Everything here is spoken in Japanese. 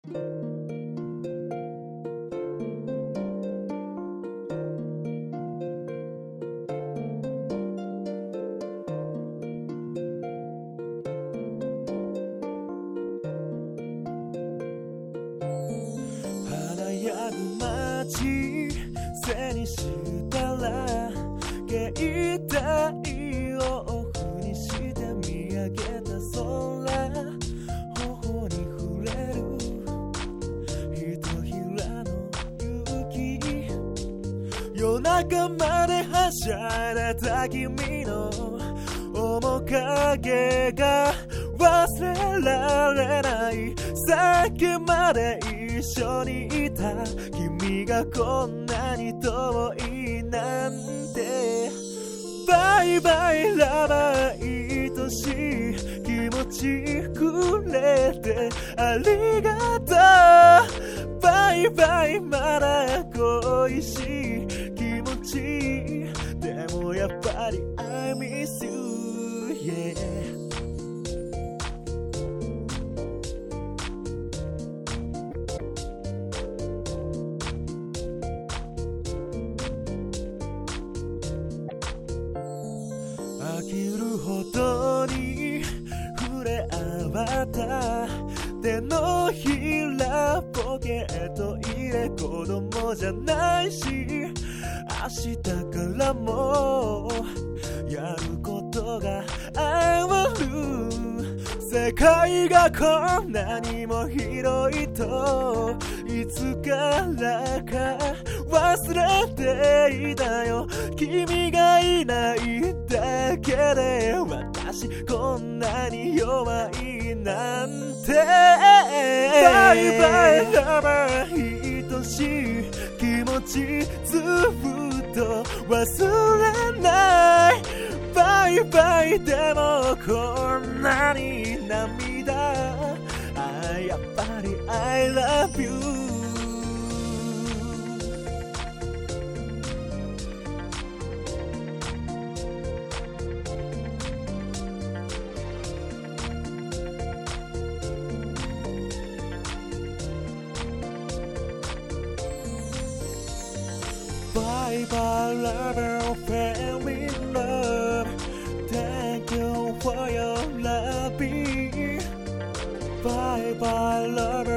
華やぐ街背にしたら携帯をオフにして見上げた空、頬に触れるひとひらの雪、夜中まではしゃいでた君の面影が忘れられない。さっきまで一緒にいた君がこんなに遠いなんて。バイバイラバー愛しい気持ちくれてありがとう。バイバイまだ恋しい気持ちでもやっぱり I miss you yeah。飽きるほどに触れ合った手のひらポケット入れ、子供じゃないし明日からもやることがある。世界がこんなにも広いといつからか忘れていたよ。君がいないだけで私こんなに弱いなんて。バイバイラバー愛しい気持ちずっと忘れない。バイバイでもこんなに涙、やっぱり I love you。Bye bye lover, fell in love. Thank you for your loving. Bye bye lover.